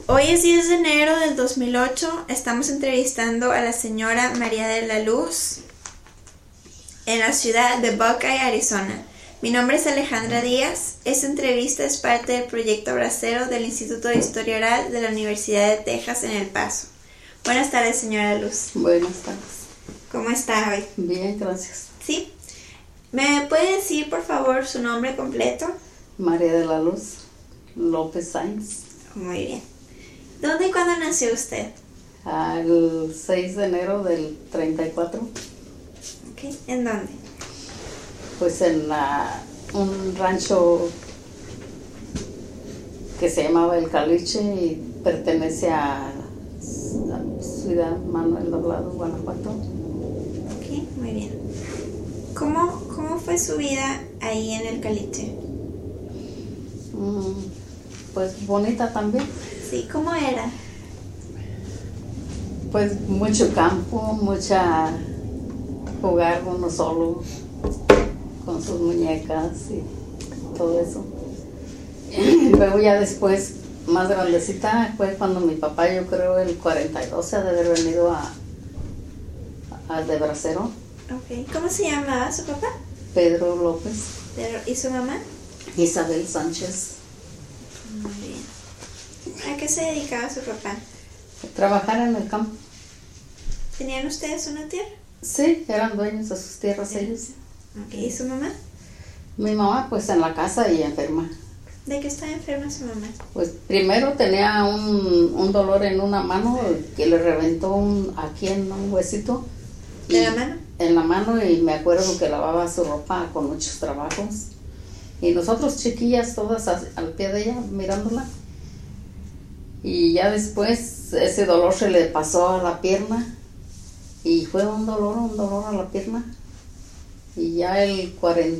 Hoy es 10 de enero del 2008. Estamos entrevistando a la señora María de la Luz en la ciudad de Buckeye, Arizona. Mi nombre es Alejandra Díaz. Esta entrevista es parte del proyecto Bracero del Instituto de Historia Oral de la Universidad de Texas en El Paso. Buenas tardes, señora Luz. Buenas tardes. ¿Cómo está hoy? Bien, gracias. ¿Sí? ¿Me puede decir, por favor, su nombre completo? María de la Luz López Sainz. Muy bien. ¿Dónde y cuándo nació usted? El 6 de enero del 34. Okay. ¿En dónde? Pues en un rancho que se llamaba El Caliche y pertenece a Ciudad Manuel Doblado, Guanajuato. Ok, muy bien. ¿Cómo fue su vida ahí en El Caliche? Pues bonita también. Sí, ¿cómo era? Pues mucho campo, mucha jugar uno solo con sus muñecas y todo eso. Luego ya después, más grandecita, fue cuando mi papá, yo creo el 42, se ha de haber venido a de Bracero. Ok, ¿cómo se llamaba su papá? Pedro López. ¿Y su mamá? Isabel Sánchez. Muy bien. ¿A qué se dedicaba su papá? Trabajar en el campo. ¿Tenían ustedes una tierra? Sí, eran dueños de sus tierras ellos. Ok, ¿y su mamá? Mi mamá pues en la casa y enferma. ¿De qué estaba enferma su mamá? Pues primero tenía un dolor en una mano que le reventó aquí en un huesito. ¿De la mano? En la mano, y me acuerdo que lavaba su ropa con muchos trabajos. Y nosotros chiquillas todas al pie de ella mirándola. Y ya después ese dolor se le pasó a la pierna. Y fue un dolor a la pierna. Y ya el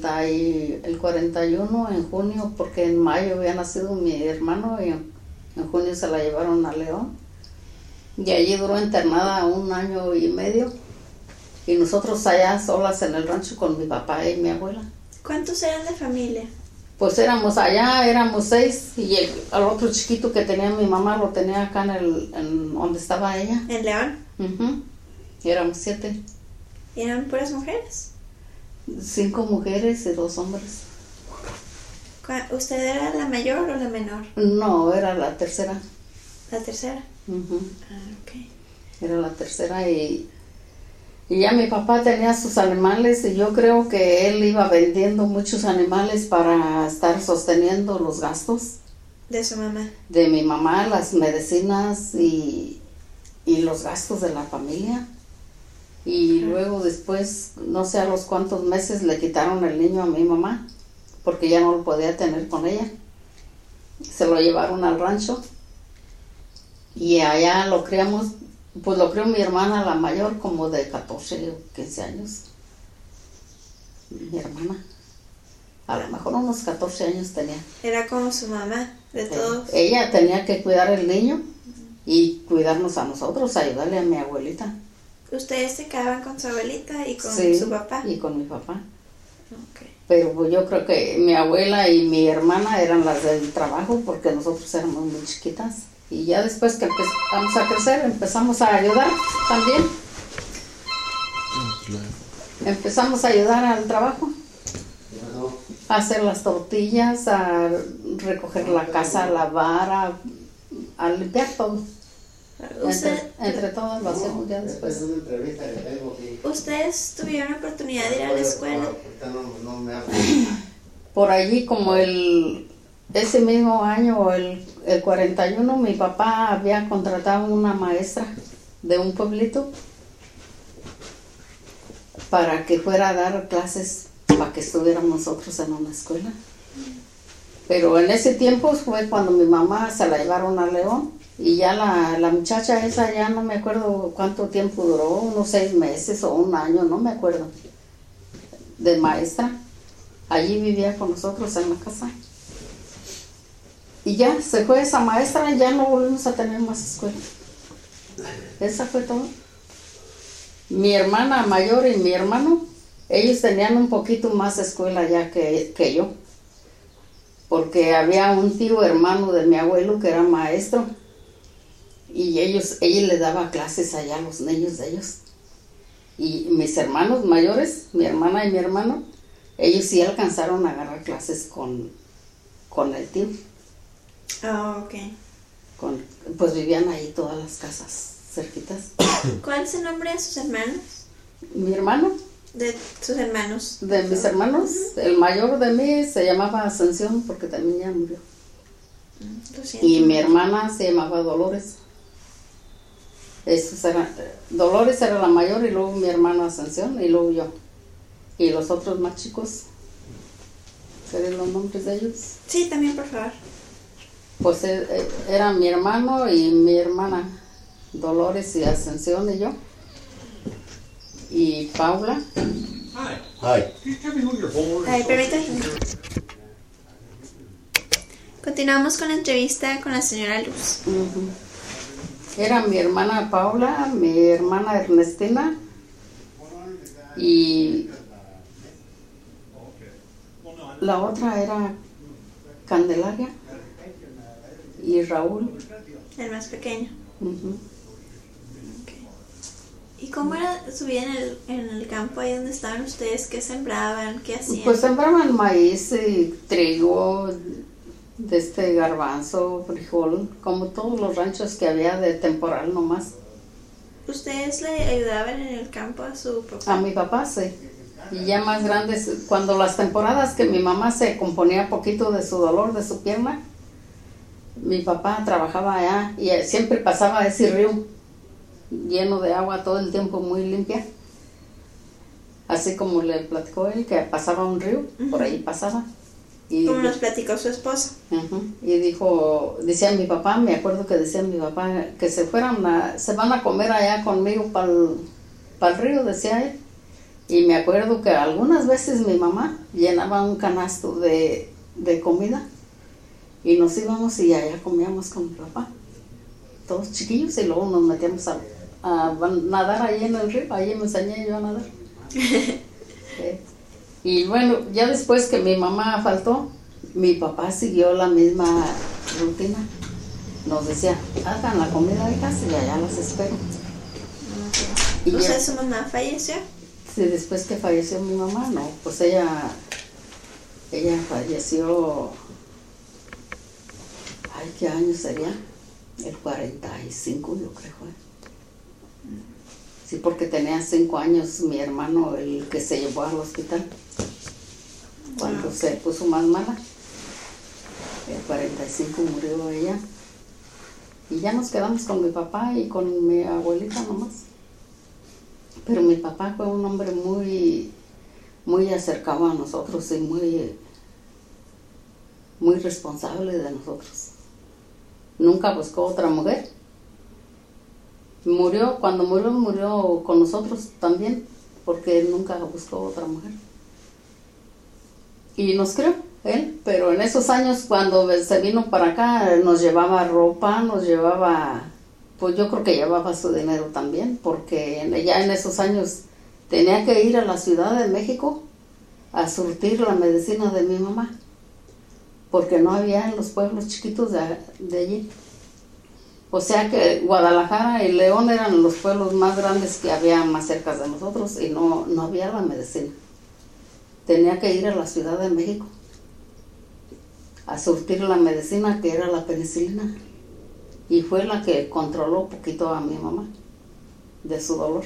41 en junio, porque en mayo había nacido mi hermano y en junio se la llevaron a León. Y allí duró internada 1 año y medio. Y nosotros allá solas en el rancho con mi papá y mi abuela. ¿Cuántos eran de familia? Pues éramos 6 y el otro chiquito que tenía mi mamá lo tenía acá en donde estaba ella. ¿En León? Y éramos 7. ¿Y eran puras mujeres? 5 mujeres y 2 hombres. ¿Usted era la mayor o la menor? No, era la tercera. ¿La tercera? Ah, ok. Era la tercera y ya mi papá tenía sus animales y yo creo que él iba vendiendo muchos animales para estar sosteniendo los gastos. ¿De su mamá? De mi mamá, las medicinas y los gastos de la familia. Y luego después, no sé a los cuántos meses, le quitaron el niño a mi mamá porque ya no lo podía tener con ella. Se lo llevaron al rancho y allá lo criamos. Pues lo crió mi hermana, la mayor, como de 14 o 15 años. Mi hermana. A lo mejor unos 14 años tenía. Era como su mamá, de todos. Ella tenía que cuidar al niño y cuidarnos a nosotros, ayudarle a mi abuelita. ¿Ustedes se quedaban con su abuelita y con su papá? Y con mi papá. Okay. Pero pues yo creo que mi abuela y mi hermana eran las del trabajo porque nosotros éramos muy chiquitas. Y ya después que empezamos a crecer, empezamos a ayudar también. Empezamos a ayudar al trabajo. A hacer las tortillas, a recoger la casa, a lavar, a limpiar todo. Entre todos lo hacemos ya después. ¿Ustedes tuvieron oportunidad de ir a la escuela? Por allí como ese mismo año, el 41, mi papá había contratado una maestra de un pueblito para que fuera a dar clases para que estuviéramos nosotros en una escuela. Pero en ese tiempo fue cuando mi mamá se la llevaron a León y ya la muchacha esa ya no me acuerdo cuánto tiempo duró, unos 6 meses o 1 año, no me acuerdo, de maestra. Allí vivía con nosotros en la casa. Y ya se fue esa maestra y ya no volvimos a tener más escuela. Esa fue todo. Mi hermana mayor y mi hermano, ellos tenían un poquito más escuela ya que yo. Porque había un tío hermano de mi abuelo que era maestro Y ella le daba clases allá a los niños de ellos. Y mis hermanos mayores, mi hermana y mi hermano, ellos sí alcanzaron a agarrar clases con el tío. Oh, ok. Pues vivían ahí todas las casas cerquitas. ¿Cuál es el nombre de sus hermanos? Mi hermano. De sus hermanos. De mis hermanos, el mayor de mí se llamaba Ascensión porque también ya murió. Lo siento. Y mi hermana se llamaba Dolores. Dolores era la mayor y luego mi hermana Ascensión y luego yo. Y los otros más chicos, ¿queréis los nombres de ellos? Sí, también, por favor. Pues era mi hermano y mi hermana, Dolores y Ascensión y yo. Y Paula. Hi. Can you tell me who your bowler Ay, is? permítame. Continuamos con la entrevista con la señora Luz. Ujú. Era mi hermana Paula, mi hermana Ernestina y la otra era Candelaria y Raúl. El más pequeño. Ujú. Okay. ¿Y cómo era su vida en el campo ahí donde estaban ustedes? ¿Qué sembraban? ¿Qué hacían? Pues sembraban maíz y trigo, garbanzo, frijol, como todos los ranchos que había de temporal nomás. ¿Ustedes le ayudaban en el campo a su papá? A mi papá sí. Y ya más grandes, cuando las temporadas que mi mamá se componía poquito de su dolor de su pierna, mi papá trabajaba allá y siempre pasaba ese río lleno de agua todo el tiempo, muy limpia. Así como le platicó él que pasaba un río, por ahí pasaba. Y Como nos platicó su esposo. Y decía mi papá, me acuerdo que decía mi papá que se van a comer allá conmigo para el río, decía él. Y me acuerdo que algunas veces mi mamá llenaba un canasto de comida y nos íbamos y allá comíamos con mi papá, todos chiquillos, y luego nos metíamos a nadar ahí en el río, ahí me enseñé yo a nadar. Y bueno, ya después que mi mamá faltó, mi papá siguió la misma rutina. Nos decía, hagan la comida, hijas, y allá las espero. Y O sea, su mamá falleció. sí, después que falleció mi mamá, no, pues ella falleció, ay, ¿qué año sería? El 45, yo creo. Sí, porque tenía 5 años mi hermano, el que se llevó al hospital, cuando se puso más mala. El 45 murió ella. Y ya nos quedamos con mi papá y con mi abuelita nomás. Pero mi papá fue un hombre muy, muy acercado a nosotros y muy, muy responsable de nosotros. Nunca buscó otra mujer. Cuando murió con nosotros también, porque él nunca buscó otra mujer. Y nos crió él, pero en esos años cuando se vino para acá nos llevaba ropa, nos llevaba, pues yo creo que llevaba su dinero también, porque ya en esos años tenía que ir a la Ciudad de México a surtir la medicina de mi mamá, porque no había en los pueblos chiquitos de allí. O sea que Guadalajara y León eran los pueblos más grandes que había más cerca de nosotros y no había la medicina. Tenía que ir a la Ciudad de México a surtir la medicina que era la penicilina. Y fue la que controló un poquito a mi mamá de su dolor.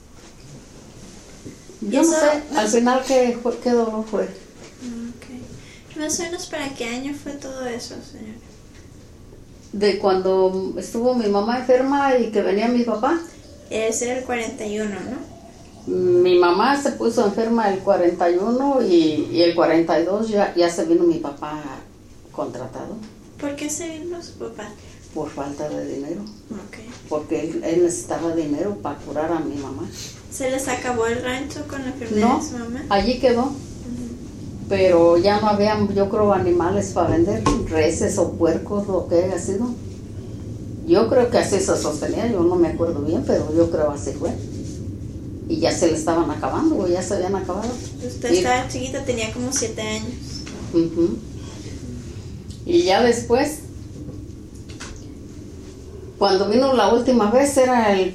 Yo no sé, al final qué dolor fue. Ok. Más o menos, ¿para qué año fue todo eso, señora? De cuando estuvo mi mamá enferma y que venía mi papá. Ese era el 41, ¿no? Mi mamá se puso enferma el 41 y el 42 ya se vino mi papá contratado. ¿Por qué se vino su papá? Por falta de dinero. Okay. Porque él necesitaba dinero para curar a mi mamá. ¿Se les acabó el rancho con la enfermedad de su mamá? Allí quedó. Pero ya no había, yo creo, animales para vender, reses o puercos, lo que haya sido. Yo creo que así se sostenía, yo no me acuerdo bien, pero yo creo así fue. Y ya se le estaban acabando, o ya se habían acabado. Usted estaba chiquita, tenía como 7 años. Y ya después, Cuando vino la última vez era el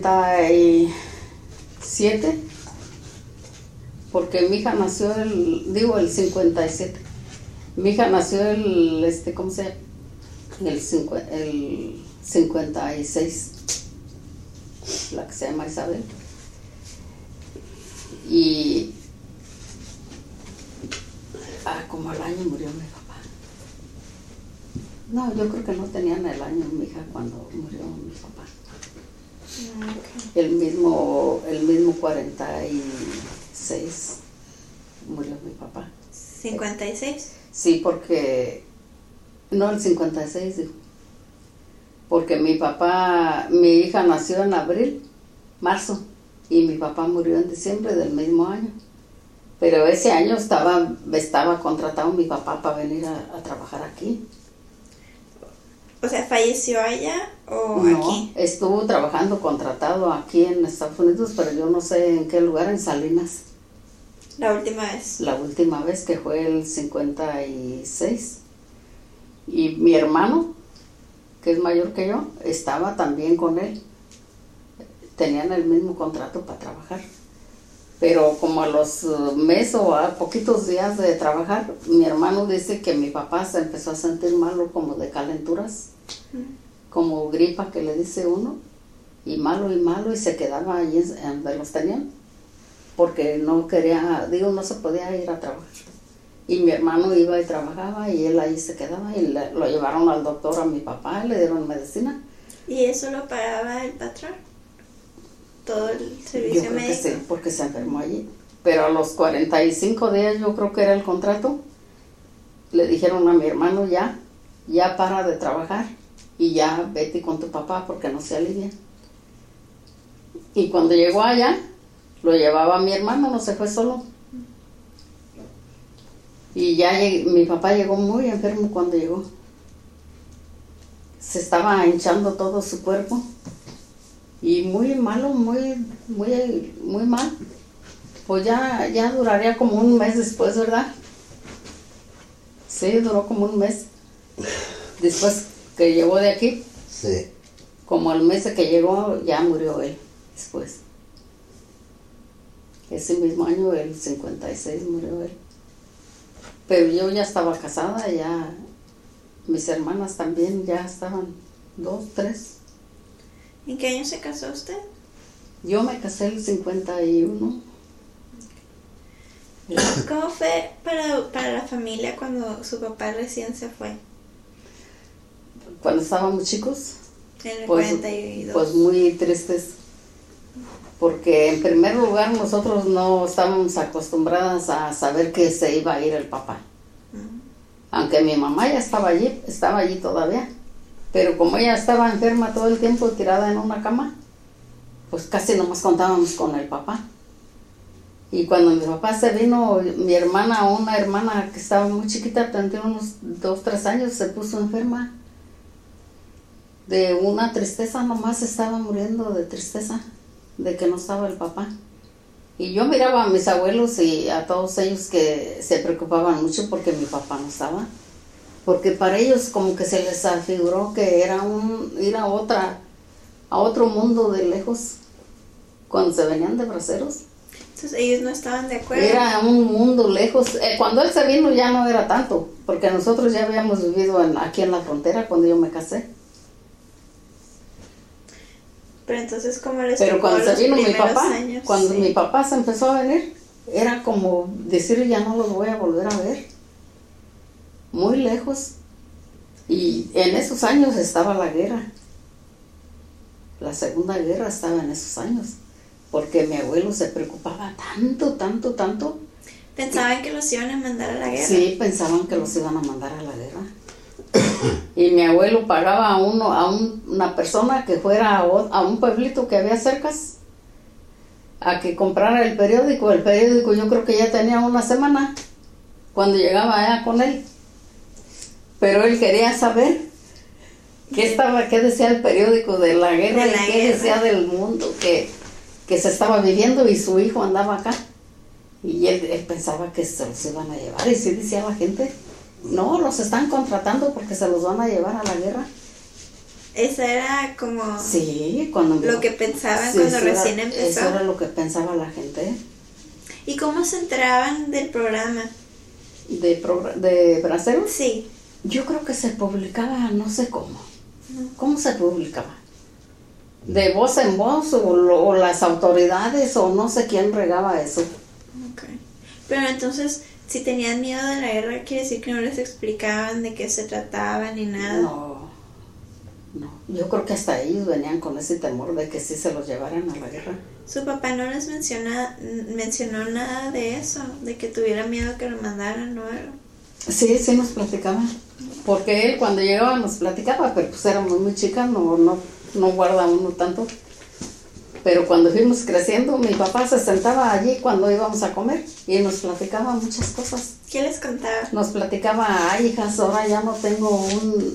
47, porque mi hija nació el 57. Mi hija nació ¿cómo se llama? El 56, la que se llama Isabel. Y como al año murió mi papá. No, yo creo que no tenían el año mi hija cuando murió mi papá. Okay. El mismo 46 murió mi papá. ¿56? Sí, porque... No, el 56, dijo. Porque mi hija nació en marzo, y mi papá murió en diciembre del mismo año. Pero ese año estaba contratado mi papá para venir a trabajar aquí. O sea, ¿falleció allá o no, aquí? Estuvo trabajando contratado aquí en Estados Unidos, pero yo no sé en qué lugar, en Salinas. La última vez. La última vez, que fue el 56. Y mi hermano, que es mayor que yo, estaba también con él. Tenían el mismo contrato para trabajar. Pero como a los meses o a poquitos días de trabajar, mi hermano dice que mi papá se empezó a sentir malo, como de calenturas, como gripa que le dice uno, y malo, y se quedaba allí donde los tenían, porque no se podía ir a trabajar. Y mi hermano iba y trabajaba, y él ahí se quedaba, y lo llevaron al doctor a mi papá, le dieron medicina. ¿Y eso lo pagaba el patrón? ¿Todo el servicio médico? Que sí, porque se enfermó allí. Pero a los 45 días, yo creo que era el contrato, le dijeron a mi hermano, ya para de trabajar, y ya vete con tu papá porque no se alivia. Y cuando llegó allá, lo llevaba mi hermano, no se fue solo. Y ya mi papá llegó muy enfermo cuando llegó. Se estaba hinchando todo su cuerpo. Y muy malo, muy mal. Pues ya duraría como un mes después, ¿verdad? Sí, duró como un mes. Después que llegó de aquí. Sí. Como al mes de que llegó, ya murió él después. Ese mismo año, el 56, murió él. Pero yo ya estaba casada, ya mis hermanas también ya estaban 2, 3. ¿En qué año se casó usted? Yo me casé el 51. ¿Cómo fue para la familia cuando su papá recién se fue? Cuando estábamos chicos, en el 42. Pues muy tristes. Porque en primer lugar nosotros no estábamos acostumbradas a saber que se iba a ir el papá. Aunque mi mamá ya estaba allí todavía. Pero como ella estaba enferma todo el tiempo, tirada en una cama, pues casi nomás contábamos con el papá. Y cuando mi papá se vino, una hermana que estaba muy chiquita, tendría unos 2, 3 años, se puso enferma. De una tristeza, nomás estaba muriendo de tristeza, de que no estaba el papá. Y yo miraba a mis abuelos y a todos ellos que se preocupaban mucho porque mi papá no estaba. Porque para ellos como que se les afiguró que era ir a otro mundo de lejos, cuando se venían de braceros. Entonces ellos no estaban de acuerdo. Era un mundo lejos. Cuando él se vino ya no era tanto, porque nosotros ya habíamos vivido aquí en la frontera cuando yo me casé. Pero entonces, ¿cómo les Pero cuando se vino mi papá, años? cuando mi papá se empezó a venir, era como decir, ya no los voy a volver a ver. Muy lejos. Y en esos años estaba la guerra. La Segunda Guerra estaba en esos años. Porque mi abuelo se preocupaba tanto. ¿Pensaban que los iban a mandar a la guerra? Sí, pensaban que los iban a mandar a la guerra. Y mi abuelo pagaba a una persona que fuera a un pueblito que había cercas a que comprara el periódico. El periódico yo creo que ya tenía una semana cuando llegaba allá con él. Pero él quería saber qué decía el periódico de la guerra y qué decía del mundo que se estaba viviendo, y su hijo andaba acá. Y él pensaba que se los iban a llevar. Y sí decía la gente, no, los están contratando porque se los van a llevar a la guerra. Esa era como Sí, cuando lo que pensaban sí, cuando eso era- recién empezó. Eso era lo que pensaba la gente. ¿Y cómo se enteraban del programa? ¿De Braceros? Sí. Yo creo que se publicaba, no sé cómo. ¿Cómo se publicaba? ¿De voz en voz o las autoridades o no sé quién regaba eso? Ok. Pero entonces, si tenían miedo de la guerra, quiere decir que no les explicaban de qué se trataba ni nada. No, yo creo que hasta ellos venían con ese temor de que sí se los llevaran a la guerra. Su papá no les mencionó nada de eso, de que tuviera miedo que lo mandaran o algo. Sí, sí nos platicaba, porque él cuando llegaba nos platicaba, pero pues éramos muy chicas, no guarda uno tanto. Pero cuando fuimos creciendo, mi papá se sentaba allí cuando íbamos a comer y nos platicaba muchas cosas. ¿Qué les contaba? Nos platicaba, ay hijas, ahora ya no tengo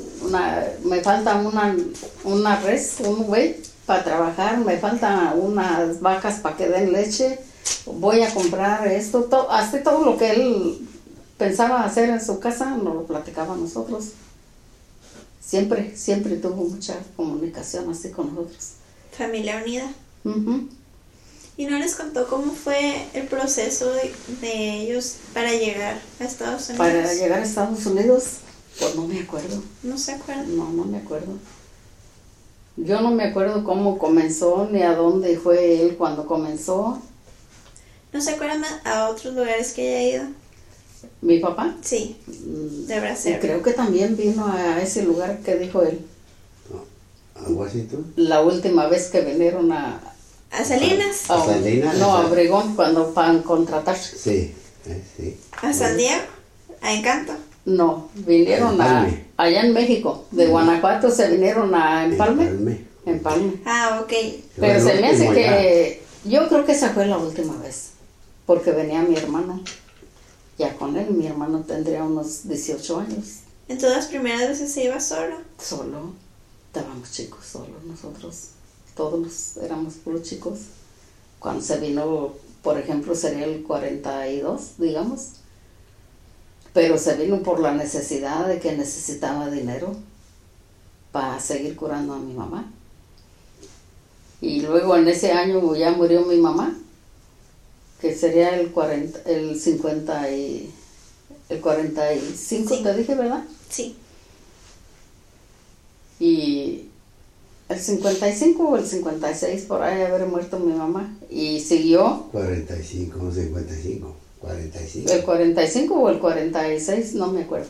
me falta una res, un güey para trabajar, me faltan unas vacas para que den leche, voy a comprar esto, hasta todo lo que él pensaba hacer en su casa nos lo platicaba a nosotros. Siempre tuvo mucha comunicación así con nosotros. Familia unida. Uh-huh. ¿Y no les contó cómo fue el proceso de ellos para llegar a Estados Unidos? Para llegar a Estados Unidos, pues no me acuerdo. ¿No se acuerdan? No me acuerdo. Yo no me acuerdo cómo comenzó ni a dónde fue él cuando comenzó. ¿No se acuerdan a otros lugares que haya ido? ¿Mi papá? Sí, de Y Brasil. creo que también vino a ese lugar que dijo él. ¿A Washington? La última vez que vinieron ¿A Salinas? ¿A Salinas? No, a Obregón, cuando para contratar. Sí, sí. ¿A San Diego? ¿A Encanto? No, vinieron Empalme. allá en México. De Guanajuato se vinieron a Empalme. Empalme. Empalme. Ah, ok. Pero Fue se el me hace último que... Yo creo que esa fue la última vez. Porque venía mi hermano. Ya con él, mi hermano tendría unos 18 años. ¿En todas las primeras veces se iba solo? Solo. Estábamos chicos, solos nosotros. Todos éramos puros chicos. Cuando se vino, por ejemplo, sería el 42, digamos. Pero se vino por la necesidad de que necesitaba dinero para seguir curando a mi mamá. Y luego en ese año ya murió mi mamá, que sería el 45, Sí. te dije, ¿verdad? Sí. Y el 55 o el 56 por ahí haber muerto mi mamá. Y siguió 45, 55, 45. el 45 o el 46, no me acuerdo.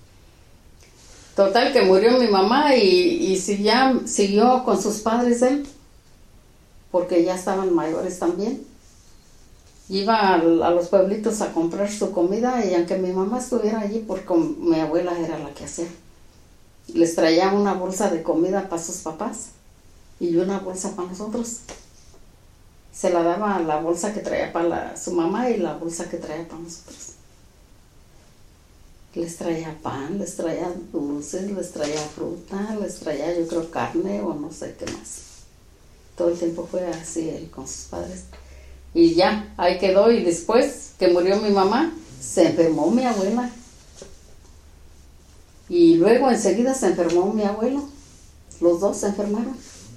Total que murió mi mamá y siguió con sus padres él, porque ya estaban mayores también. Iba a los pueblitos a comprar su comida y aunque mi mamá estuviera allí, porque mi abuela era la que hacía, les traía una bolsa de comida para sus papás y una bolsa para nosotros. Se la daba la bolsa que traía para su mamá y la bolsa que traía para nosotros. Les traía pan, les traía dulces, les traía fruta, les traía yo creo carne o no sé qué más. Todo el tiempo fue así él con sus padres. Y ya, ahí quedó. Y después que murió mi mamá, se enfermó mi abuela. Y luego enseguida se enfermó mi abuelo. Los dos se enfermaron.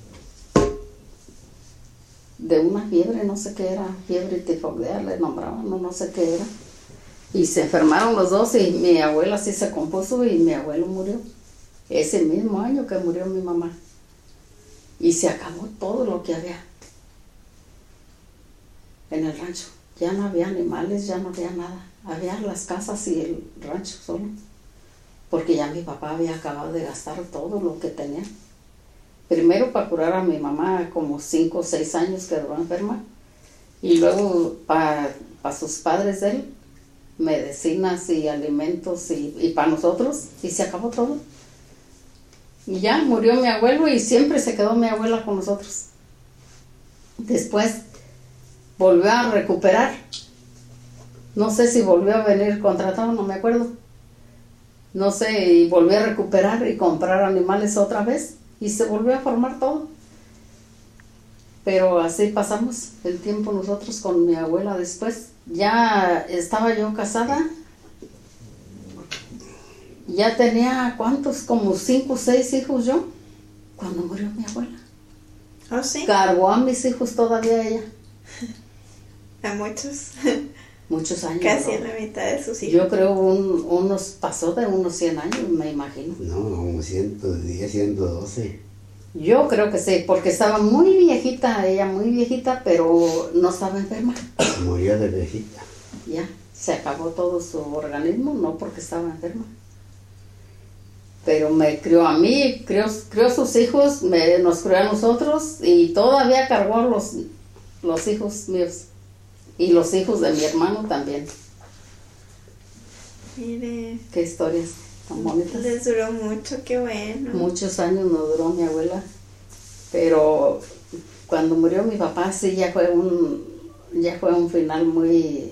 De una fiebre, no sé qué era, fiebre tifoidea le nombraban, no sé qué era. Y se enfermaron los dos y mi abuela sí se compuso y mi abuelo murió. Ese mismo año que murió mi mamá. Y se acabó todo lo que había en el rancho. Ya no había animales, ya no había nada. Había las casas y el rancho solo. Porque ya mi papá había acabado de gastar todo lo que tenía. Primero para curar a mi mamá, como 5 o 6 años que quedó enferma. Y luego para sus padres de él, medicinas y alimentos y para nosotros. Y se acabó todo. Y ya murió mi abuelo y siempre se quedó mi abuela con nosotros. Después volvió a recuperar. No sé si volvió a venir contratado, no me acuerdo. No sé, y volvió a recuperar y comprar animales otra vez. Y se volvió a formar todo. Pero así pasamos el tiempo nosotros con mi abuela después. Ya estaba yo casada. Ya tenía, ¿cuántos? Como 5 o 6 hijos yo. cuando murió mi abuela. ¿Oh, sí? Cargó a mis hijos todavía ella. A muchos. Muchos años. Casi ¿no? en la mitad de sus hijos. Yo creo pasó de unos 100 años, me imagino. No, como 110, 112. Yo creo que sí, porque estaba muy viejita, ella muy viejita, pero no estaba enferma. Murió de viejita. Ya, se acabó todo su organismo, no porque estaba enferma. Pero me crió a mí, crió a sus hijos, nos crió a nosotros y todavía cargó a los hijos míos. Y los hijos de mi hermano también. Mire, Qué historias tan bonitas. les duró mucho, qué bueno. Muchos años no duró mi abuela. Pero cuando murió mi papá, sí, ya fue un final muy,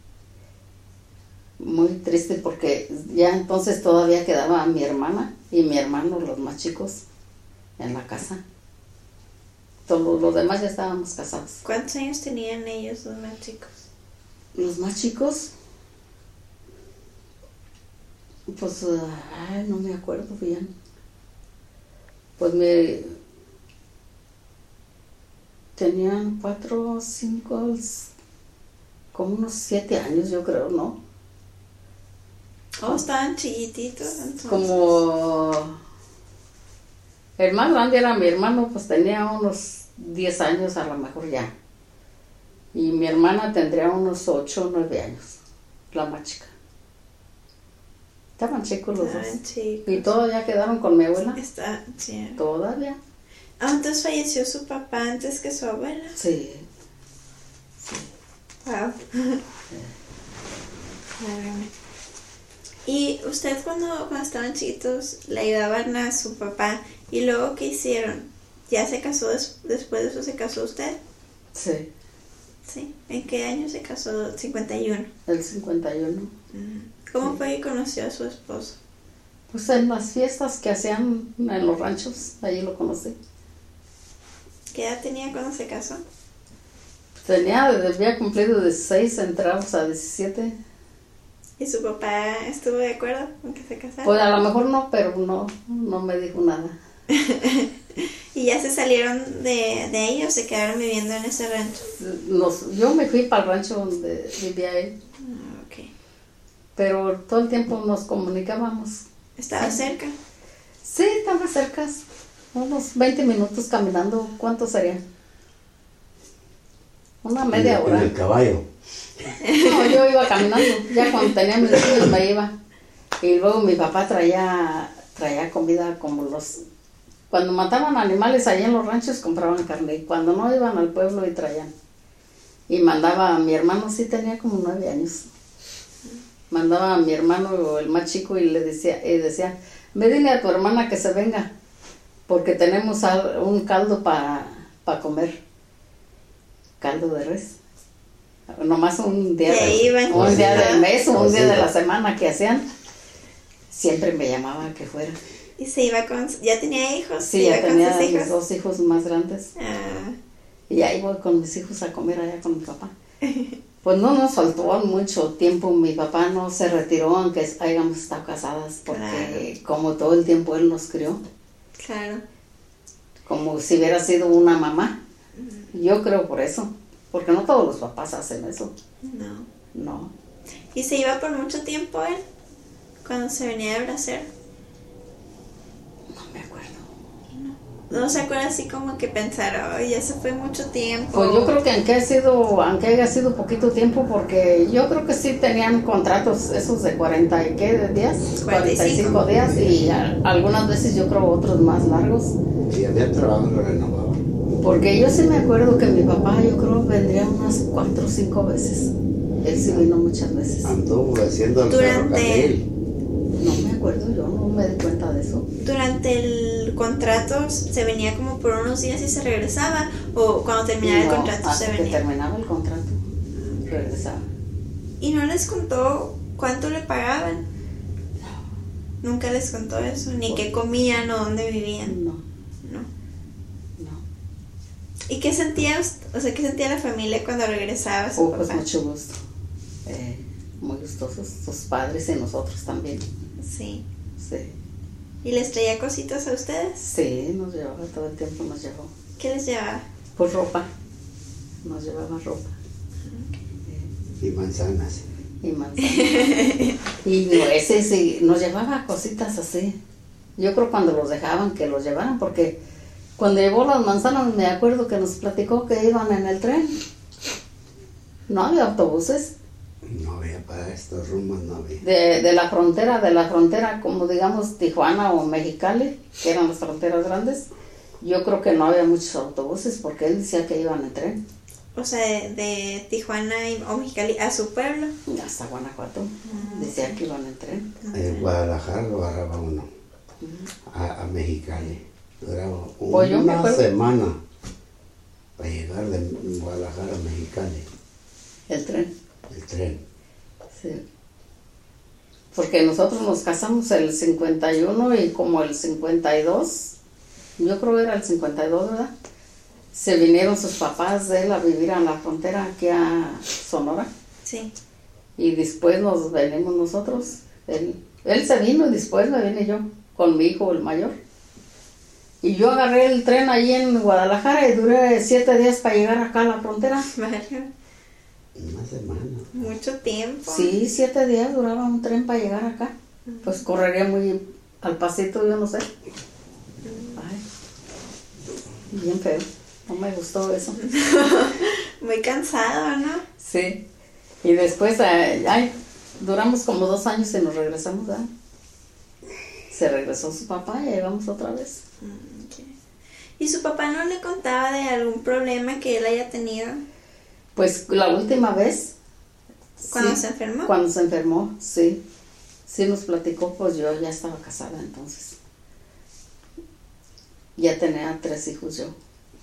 muy triste porque ya entonces todavía quedaba mi hermana y mi hermano, los más chicos, en la casa. Todos los demás ya estábamos casados. ¿Cuántos años tenían ellos, los más chicos? Los más chicos, pues, no me acuerdo bien. Pues tenían 4, 5, como unos 7 años, yo creo, ¿no? Oh, estaban chiquititos entonces. Como el más grande era mi hermano, pues tenía unos 10 años a lo mejor ya. Y mi hermana tendría unos 8 o 9 años, la más chica. Estaban chicos los dos. Estaban chicos. Y todavía quedaron con mi abuela. Sí. Todavía. Ah, entonces falleció su papá antes que su abuela. Sí. Wow. ¿Y ustedes cuando estaban chiquitos le ayudaban a su papá? ¿Y luego qué hicieron? ¿Ya se casó después de eso se casó usted? Sí. Sí. ¿En qué año se casó? 51. El 51. ¿Cómo Sí. fue que conoció a su esposo? Pues en las fiestas que hacían en los ranchos, allí lo conocí. ¿Qué edad tenía cuando se casó? Había cumplido 16, entramos a 17. ¿Y su papá estuvo de acuerdo con que se casaran? Pues a lo mejor no, pero no me dijo nada. ¿Y ya se salieron de ellos? ¿Se quedaron viviendo en ese rancho? Yo me fui para el rancho donde vivía él, Ok. pero todo el tiempo nos comunicábamos. ¿Estaba Sí. cerca? Sí, estaba cerca, unos 20 minutos caminando. ¿Cuánto sería? Una media En hora. el caballo. No, yo iba caminando, ya cuando tenía mis niños me iba. Y luego mi papá traía comida como cuando mataban animales allá en los ranchos compraban carne. Y cuando no iban al pueblo y traían. Y mandaba a mi hermano, sí tenía como 9 años. Mandaba a mi hermano, el más chico, y decía, ve dile a tu hermana que se venga, porque tenemos un caldo para comer. Caldo de res. Nomás un día, un día del mes o un día de la semana que hacían. Siempre me llamaba que fuera. ¿Y se iba con... ¿Ya tenía hijos? Sí, ya tenía mis 2 hijos más grandes. Ah. Y ahí voy con mis hijos a comer allá con mi papá. Pues no nos faltó mucho tiempo. Mi papá no se retiró aunque hayamos estado casadas, porque como todo el tiempo él nos crió. Claro. Como si hubiera sido una mamá. Yo creo por eso. Porque no todos los papás hacen eso. No. ¿Y se iba por mucho tiempo él? Cuando se venía de Brasil. No me acuerdo. ¿No se acuerda así como que pensar, ya se fue mucho tiempo? Pues yo creo que aunque haya sido poquito tiempo, porque yo creo que sí tenían contratos esos de 40 y qué días, 45 días, y algunas veces yo creo otros más largos. Si había trabajo lo renovaban. Porque yo sí me acuerdo que mi papá, yo creo, vendría unas 4 o 5 veces. Él sí vino muchas veces. Anduvo haciendo el ferrocarril. No me acuerdo, yo no me di cuenta de eso. ¿Durante el contrato se venía como por unos días y se regresaba? ¿O cuando terminaba el contrato se venía? Que terminaba el contrato, regresaba. ¿Y no les contó cuánto le pagaban? No. Nunca les contó eso, ni qué comían o dónde vivían. No. ¿Y qué sentía, qué sentía la familia cuando regresaba su papá? Pues mucho gusto. Muy gustosos, sus padres y nosotros también. Sí. Sí. ¿Y les traía cositas a ustedes? Sí, nos llevaba, todo el tiempo nos llevó. ¿Qué les llevaba? Pues ropa, nos llevaba ropa. Y manzanas. Y manzanas. Y nueces, y nos llevaba cositas así. Yo creo cuando los dejaban que los llevaran, porque cuando llevó las manzanas me acuerdo que nos platicó que iban en el tren. No había autobuses. No había para estos rumbos, no había. De la frontera, como digamos Tijuana o Mexicali, que eran las fronteras grandes, yo creo que no había muchos autobuses porque él decía que iban en tren. O sea, de Tijuana o Mexicali a su pueblo. Hasta Guanajuato, decía que iban en tren. En Guadalajara lo agarraba uno. A Mexicali. Duraba Pues yo me una acuerdo. semana para llegar de Guadalajara a Mexicali. El tren, El tren. sí. Porque nosotros nos casamos el 51 y como el 52, yo creo que era el 52, ¿verdad? Se vinieron sus papás de él a vivir a la frontera aquí a Sonora. Sí. Y después nos venimos nosotros. Él se vino y después me vine yo con mi hijo, el mayor. Y yo agarré el tren allí en Guadalajara y duré 7 días para llegar acá a la frontera. Vaya, Una semana. mucho tiempo. Sí, 7 días duraba un tren para llegar acá. Pues correría muy al pasito, yo no sé. Ay, bien feo. No me gustó eso. Muy cansado, ¿no? Sí. Y después, duramos como 2 años y nos regresamos, ¿verdad? Se regresó su papá y ahí vamos otra vez. Ok. ¿Y su papá no le contaba de algún problema que él haya tenido Pues la última vez. cuando sí, se enfermó? Cuando se enfermó, sí. Sí nos platicó, pues yo ya estaba casada entonces. Ya tenía 3 hijos yo.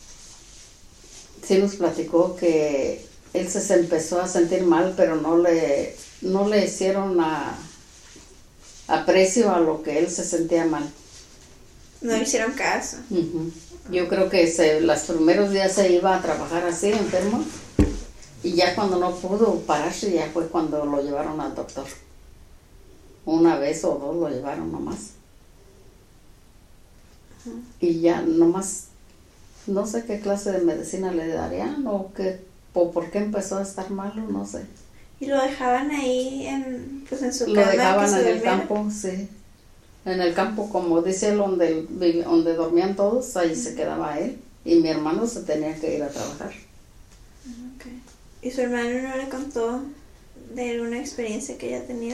Sí nos platicó que él se empezó a sentir mal, pero no le hicieron aprecio a lo que él se sentía mal. No le hicieron caso. Ujú. Yo creo que los primeros días se iba a trabajar así, enfermo, y ya cuando no pudo pararse, ya fue cuando lo llevaron al doctor. 1 vez o 2 lo llevaron nomás. Y ya nomás, no sé qué clase de medicina le darían o por qué empezó a estar malo, no sé. Y lo dejaban ahí en su Lo cama. dejaban que se en el durmiera. campo, sí. En el campo, como dice él, donde dormían todos, ahí se quedaba él. Y mi hermano se tenía que ir a trabajar. Ok. ¿Y su hermano no le contó de alguna experiencia que haya tenido?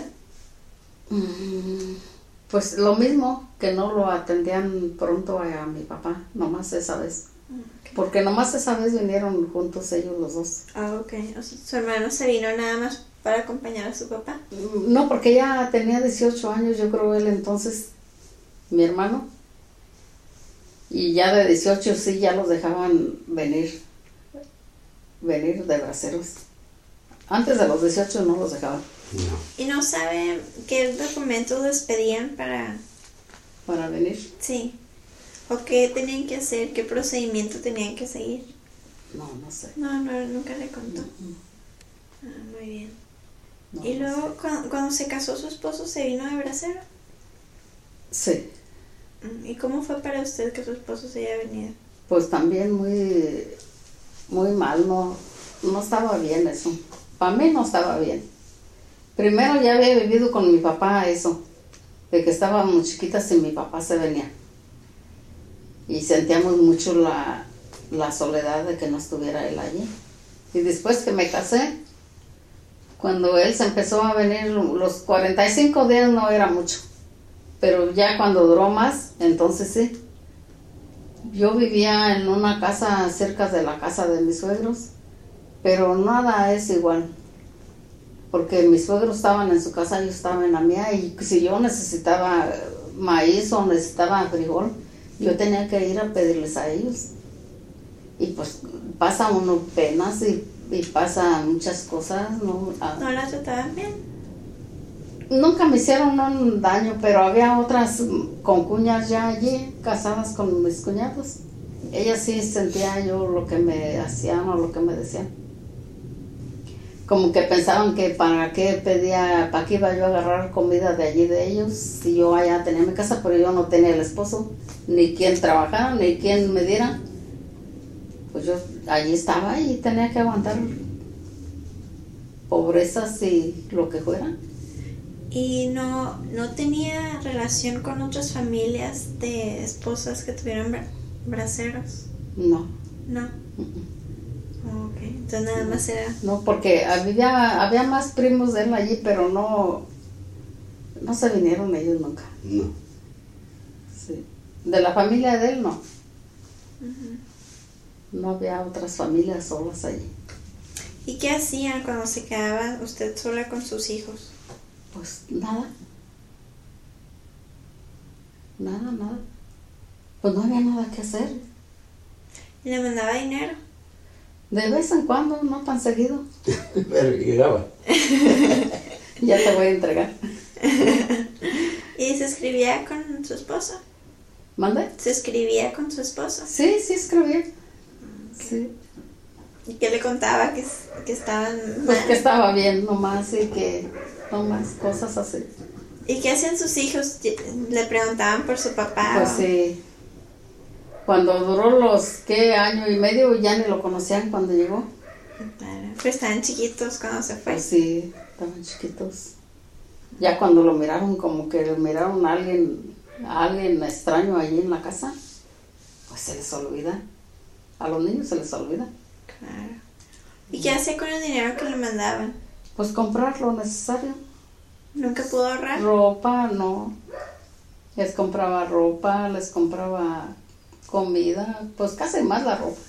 Pues lo mismo, que no lo atendían pronto a mi papá, nomás esa vez. Ok. Porque nomás esa vez vinieron juntos ellos los dos. Ah, ok. O sea, su hermano se vino nada más para acompañar a su papá. No, porque ya tenía 18 años, yo creo él entonces, mi hermano. Y ya de 18 sí, ya los dejaban venir de braceros. Antes de los 18 no los dejaban. No. ¿Y no sabe qué documentos les pedían para...? Para venir. Sí. ¿O qué tenían que hacer? ¿Qué procedimiento tenían que seguir? No sé. No, nunca le contó. Ah, muy bien. No, Y no luego, cuando se casó su esposo, ¿se vino de bracero? sé. Sí, ¿Y cómo fue para usted que su esposo se haya venido? pues también muy mal, no estaba bien eso. Para mí no estaba bien. Primero ya había vivido con mi papá eso, de que estábamos chiquitas y mi papá se venía. Y sentíamos mucho la soledad de que no estuviera él allí. Y después que me casé, cuando él se empezó a venir, los 45 días no era mucho, pero ya cuando duró más, entonces sí. Yo vivía en una casa cerca de la casa de mis suegros, pero nada es igual, porque mis suegros estaban en su casa, yo estaba en la mía, y si yo necesitaba maíz o necesitaba frijol, yo tenía que ir a pedirles a ellos. Y pues pasa uno penas y pasa muchas cosas, ¿no? ¿No la trataban bien? Nunca me hicieron un daño, pero había otras con cuñas ya allí, casadas con mis cuñados. Ellas sí sentía yo lo que me hacían o lo que me decían. como que pensaban que para qué iba yo a agarrar comida de allí de ellos, si yo allá tenía mi casa, pero yo no tenía el esposo, ni quien trabajara, ni quien me diera. Pues yo allí estaba y tenía que aguantar pobrezas y lo que fuera. ¿Y no tenía relación con otras familias de esposas que tuvieran braceros? No. No. Ok, entonces nada más era... No, porque había más primos de él allí, pero no se vinieron ellos nunca. No. Sí. De la familia de él no. No había otras familias solas allí. ¿Y qué hacían cuando se quedaba usted sola con sus hijos? Pues nada. Nada. Pues no había nada que hacer. ¿Y le mandaba dinero? De vez en cuando, no tan seguido. Pero llegaba. Ya te voy a entregar. ¿Y se escribía con su esposo? ¿Mande? ¿Se escribía con su esposo? Sí, escribía. Sí. ¿Y qué le contaba? Que estaban Pues mal. que estaba bien nomás y que nomás cosas así. ¿Y qué hacían sus hijos? ¿Le preguntaban por su papá? Pues sí. Cuando duró año y medio, ya ni lo conocían cuando llegó. Claro. Pero estaban chiquitos cuando se fue. Pues sí, estaban chiquitos. Ya cuando lo miraron, como que miraron a alguien extraño allí en la casa, pues se les olvida. A los niños se les olvida. Claro. ¿Y qué hacía con el dinero que le mandaban? Pues comprar lo necesario. ¿Nunca pudo ahorrar? Ropa, no. Les compraba ropa, les compraba comida, pues casi más la ropa.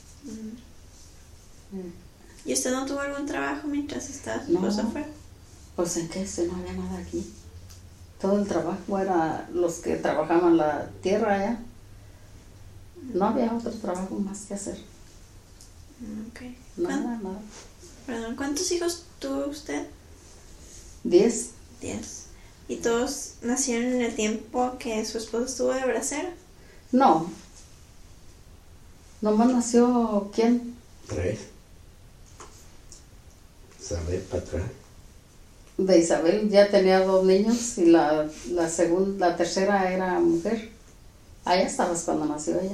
¿Y usted no tuvo algún trabajo mientras estaba su No. esposo fuera? Pues en qué, si no había nada aquí. Todo el trabajo era los que trabajaban la tierra allá. No había otro trabajo más que hacer. Ok. Nada. Perdón, ¿cuántos hijos tuvo usted? 10. 10. ¿Y todos nacieron en el tiempo que su esposo estuvo de bracero? No. Nomás nació, ¿quién? 3. Saber para atrás. De Isabel ya tenía 2 niños y la tercera era mujer. Allá estabas cuando nació ella.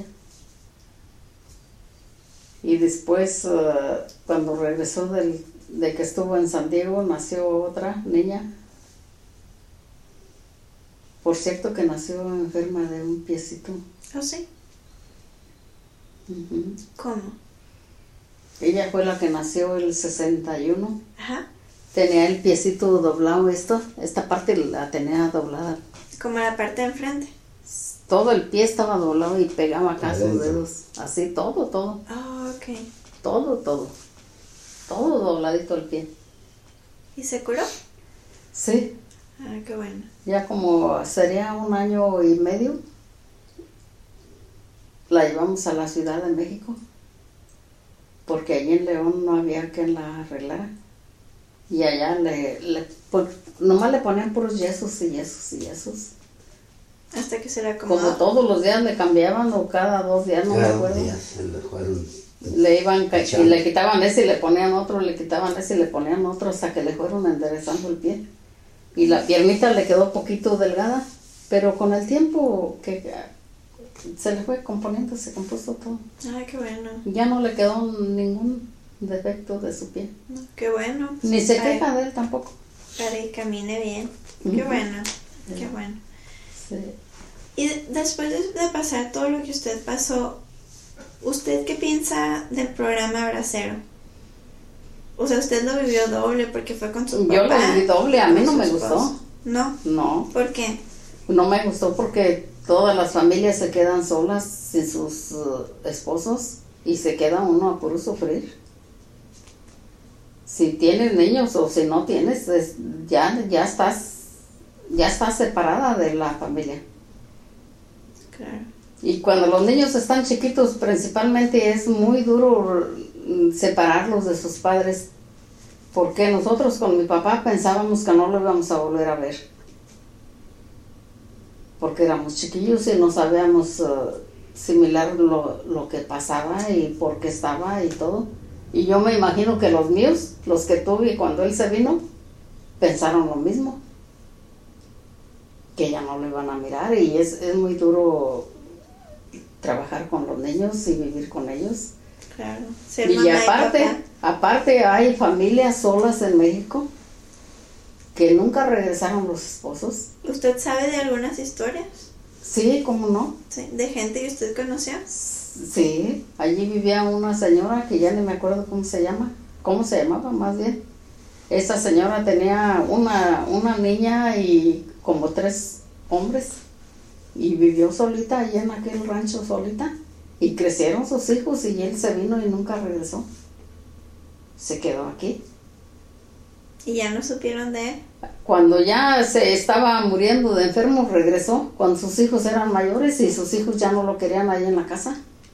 Y después, cuando regresó de que estuvo en San Diego, nació otra niña. Por cierto que nació enferma de un piecito. ¿Oh, sí? Ujú. ¿Cómo? Ella fue la que nació el 61. Ajá. Tenía el piecito doblado esta parte la tenía doblada. Como la parte de enfrente. Todo el pie estaba doblado y pegaba acá sus Adentro. dedos. Así, todo. Oh, ok. Todo. Todo dobladito el pie. ¿Y se curó? Sí, Ah, qué bueno. ya como sería 1 año y medio, la llevamos a la Ciudad de México, porque allí en León no había quien la arreglara. Y allá pues, nomás le ponían puros yesos y yesos. Hasta que se le Como acomodó. todos los días le cambiaban o cada 2 días, no me Cada acuerdo. día se le fueron. Le iban y echando. le quitaban ese y le ponían otro, le quitaban ese y le ponían otro hasta que le fueron enderezando el pie. Y la piernita le quedó poquito delgada, pero con el tiempo que se le fue componiendo, se compuso todo. Ah, qué bueno. Ya no le quedó ningún defecto de su pie. No, qué bueno. Pues, Ni se para- queja de él tampoco. Para que camine bien. Qué Ujú. bueno. Qué bueno. Sí. Y después de pasar todo lo que usted pasó, ¿usted qué piensa del programa Bracero? O sea, usted lo vivió doble porque fue con su papá. Yo lo viví doble, a mí con no su me esposo. gustó. No, No, ¿por qué? no me gustó porque todas las familias se quedan solas sin sus esposos y se queda uno a puro sufrir. Si tienes niños o si no tienes, ya estás separada de la familia. Claro. Y cuando los niños están chiquitos, principalmente es muy duro separarlos de sus padres, porque nosotros con mi papá pensábamos que no lo íbamos a volver a ver, porque éramos chiquillos y no sabíamos similar lo que pasaba y por qué estaba y todo. Y yo me imagino que los míos, los que tuve cuando él se vino, pensaron lo mismo. Que ya no lo iban a mirar y es muy duro trabajar con los niños y vivir con ellos. Claro. Ser Y mamá aparte hay familias solas en México que nunca regresaron los esposos. ¿Usted sabe de algunas historias? Sí, ¿cómo no? Sí, de gente que usted conoció. Sí, allí vivía una señora que ya ni me acuerdo cómo se llamaba más bien. Esa señora tenía una niña y como 3 hombres y vivió solita allí en aquel rancho solita y crecieron sus hijos y él se vino y nunca regresó. Se quedó aquí. ¿Y ya no supieron de él? Cuando ya se estaba muriendo de enfermo, regresó, cuando sus hijos eran mayores y sus hijos ya no lo querían ahí en la casa.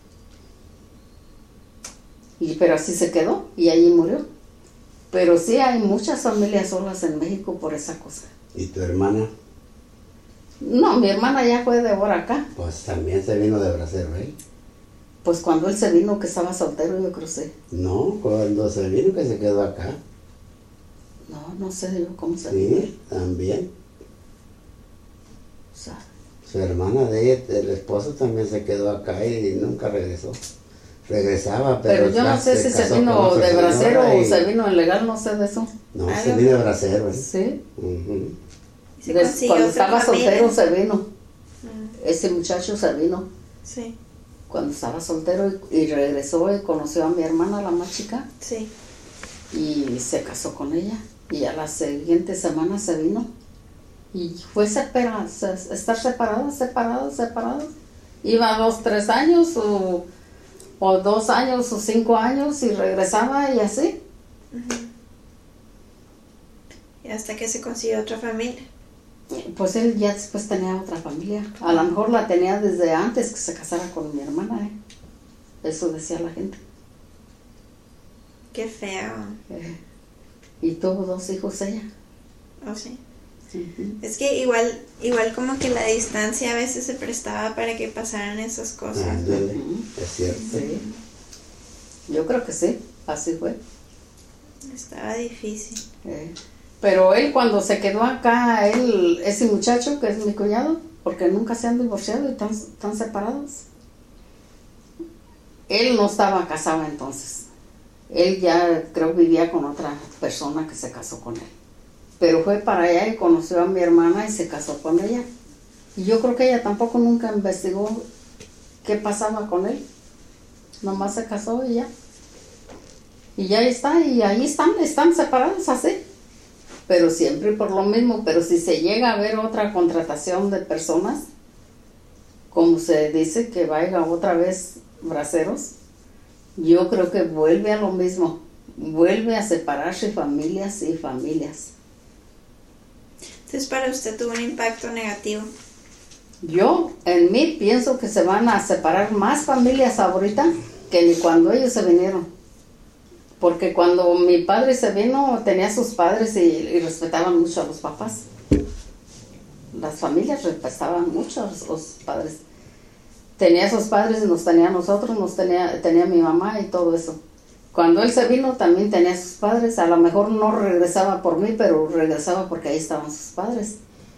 Pero así se quedó y allí murió. Pero sí hay muchas familias solas en México por esa cosa. ¿Y tu hermana? No, mi hermana ya fue de ahora acá. Pues también se vino de bracero, ¿eh? Pues cuando él se vino, que estaba soltero, yo crucé. No, cuando se vino que se quedó acá. No sé yo cómo se vino. Sí, también. O sea, Su hermana de ella, el esposo también se quedó acá y nunca regresó. Regresaba, pero yo no sé si se vino de bracero o se vino ilegal, no sé de eso. No, se vino de bracero, ¿eh? Sí. Ujú. Cuando estaba soltero se vino. Mm. Ese muchacho se vino. Sí, Cuando estaba soltero y regresó y conoció a mi hermana, la más chica, sí. y se casó con ella. Y a la siguiente semana se vino. Y fue estar separados. Iba 2, 3 años o 2 años o 5 años y regresaba y así. Y hasta que se consiguió otra familia. Pues él ya después tenía otra familia. A lo mejor la tenía desde antes que se casara con mi hermana, ¿eh? Eso decía la gente. Qué feo. Y tuvo 2 hijos ella. Oh, sí. Ujú. Es que igual como que la distancia a veces se prestaba para que pasaran esas cosas. Ándale, Ujú. es cierto. Sí. Yo creo que sí, así fue. Estaba difícil. Pero él cuando se quedó acá, ese muchacho que es mi cuñado, porque nunca se han divorciado y están separados. Él no estaba casado entonces. Él ya creo vivía con otra persona que se casó con él. Pero fue para allá y conoció a mi hermana y se casó con ella. Y yo creo que ella tampoco nunca investigó qué pasaba con él. Nomás se casó y ya. Y ya está, y ahí están separados así. Pero siempre por lo mismo. Pero si se llega a ver otra contratación de personas, como se dice que vaya otra vez braceros, yo creo que vuelve a lo mismo. Vuelve a separarse familias y familias. Entonces para usted tuvo un impacto negativo. Yo, en mí, pienso que se van a separar más familias ahorita que ni cuando ellos se vinieron. Porque cuando mi padre se vino, tenía sus padres y respetaban mucho a los papás. Las familias respetaban mucho a los padres. Tenía sus padres y nos tenía a nosotros, tenía mi mamá y todo eso. Cuando él se vino también tenía sus padres. A lo mejor no regresaba por mí, pero regresaba porque ahí estaban sus padres.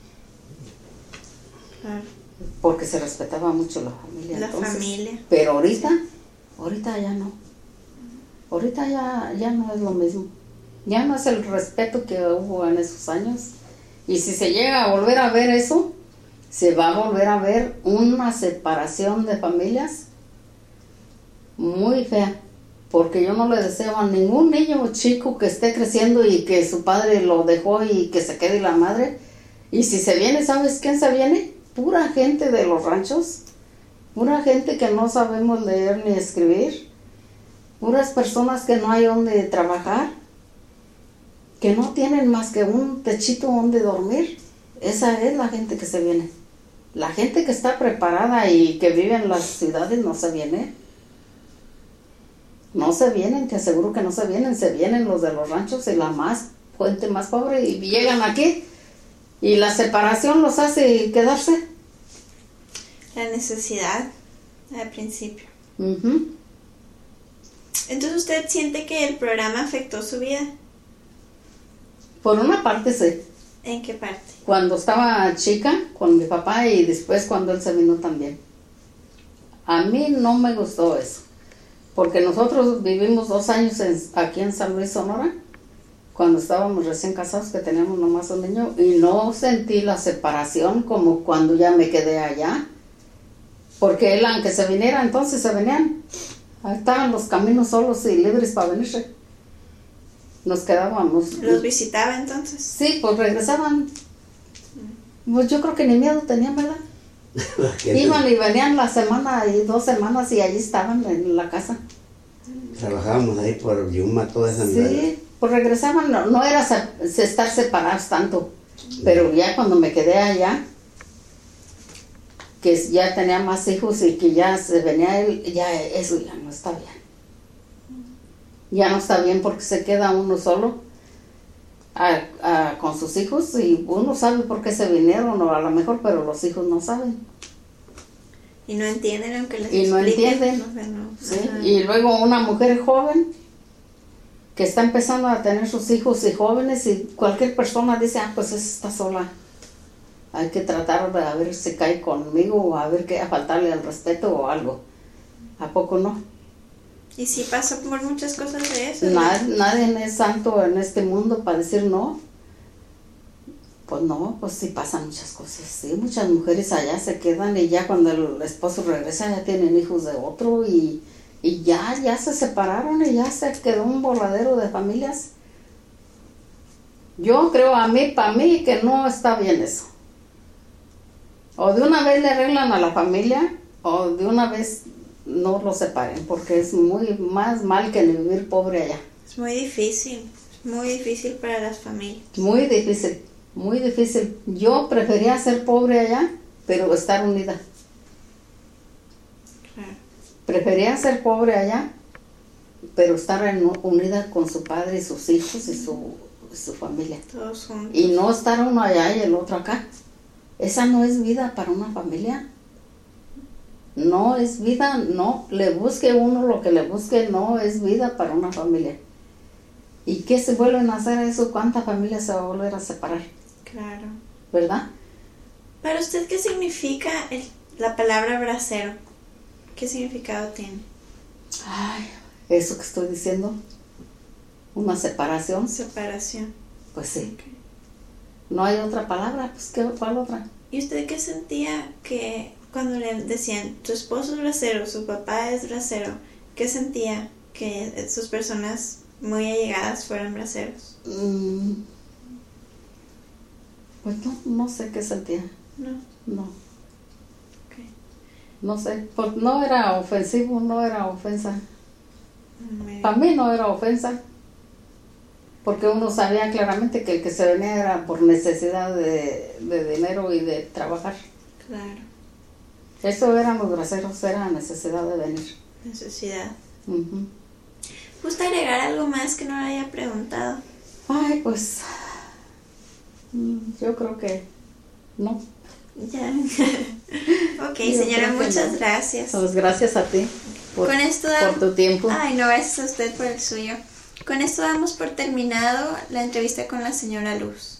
Claro. Porque se respetaba mucho la familia. La entonces. familia. Pero ahorita ya no. Ahorita ya no es lo mismo. Ya no es el respeto que hubo en esos años. Y si se llega a volver a ver eso, se va a volver a ver una separación de familias muy fea. Porque yo no le deseo a ningún niño chico que esté creciendo y que su padre lo dejó y que se quede la madre. Y si se viene, ¿sabes quién se viene? Pura gente de los ranchos. Pura gente que no sabemos leer ni escribir. Puras personas que no hay donde trabajar. Que no tienen más que un techito donde dormir. Esa es la gente que se viene. La gente que está preparada y que vive en las ciudades no se viene. No se vienen, te aseguro que no se vienen los de los ranchos y la gente más pobre y llegan aquí y la separación los hace quedarse. La necesidad al principio. Uh-huh. Entonces, ¿usted siente que el programa afectó su vida? Por una parte sí. ¿En qué parte? Cuando estaba chica con mi papá y después cuando él se vino también. A mí no me gustó eso, porque nosotros vivimos 2 años aquí en San Luis, Sonora, cuando estábamos recién casados, que teníamos nomás un niño, y no sentí la separación como cuando ya me quedé allá, porque él, aunque se viniera, entonces se venían. Ahí estaban los caminos solos y libres para venirse. Nos quedábamos. ¿Los visitaba entonces? Sí, pues regresaban. Pues yo creo que ni miedo tenían, ¿verdad? Iban y venían la semana y 2 semanas y allí estaban en la casa. Trabajábamos ahí por Yuma, toda esa Sí, pues regresaban, no era estar separados tanto, pero ya cuando me quedé allá, que ya tenía más hijos y que ya se venía él, ya eso ya no está bien. Ya no está bien porque se queda uno solo con sus hijos y uno sabe por qué se vinieron o a lo mejor, pero los hijos no saben. Y no entienden aunque les Y no expliquen. entienden. No, ¿Sí? ajá. Y luego una mujer joven que está empezando a tener sus hijos y jóvenes y cualquier persona dice, pues esa está sola. Hay que tratar de a ver si cae conmigo o a ver qué, a faltarle al respeto o algo. ¿A poco no? Y sí pasó por muchas cosas de eso. Nadie es santo en este mundo para decir no. Pues no, pues sí pasan muchas cosas. Sí, muchas mujeres allá se quedan y ya cuando el esposo regresa ya tienen hijos de otro y ya se separaron y ya se quedó un voladero de familias. Yo creo para mí que no está bien eso. O de una vez le arreglan a la familia o de una vez no lo separen porque es muy más mal que vivir pobre allá. Es muy difícil para las familias. Muy difícil, muy difícil. Yo prefería ser pobre allá, pero estar unida. Claro. Prefería ser pobre allá, pero estar unida con su padre y sus hijos y su familia. Todos juntos. Y no estar uno allá y el otro acá. Esa no es vida para una familia. No es vida, no. Le busque uno lo que le busque, no es vida para una familia. ¿Y qué se vuelven a hacer eso? ¿Cuánta familia se va a volver a separar? Claro. ¿Verdad? ¿Para usted qué significa la palabra bracero? ¿Qué significado tiene? Ay, eso que estoy diciendo. Una separación. Separación. Pues sí. Ok. No hay otra palabra, pues ¿cuál otra? ¿Y usted qué sentía que cuando le decían tu esposo es bracero, su papá es bracero? ¿Qué sentía que sus personas muy allegadas fueran braceros? Pues no sé qué sentía. No. Ok. No sé. Pues no era ofensivo, no era ofensa. Muy bien. Para mí no era ofensa. Porque uno sabía claramente que el que se venía era por necesidad de dinero y de trabajar. Claro. Eso eran los braceros, era necesidad de venir. Necesidad. Ujú. ¿Gusta agregar algo más que no le haya preguntado? Ay, pues yo creo que no. Ya. Ok, Yo señora, creo que muchas no. gracias. Pues gracias a ti por, Con esto por tu tiempo. Ay, no, gracias a usted por el suyo. Con esto damos por terminado la entrevista con la señora Luz.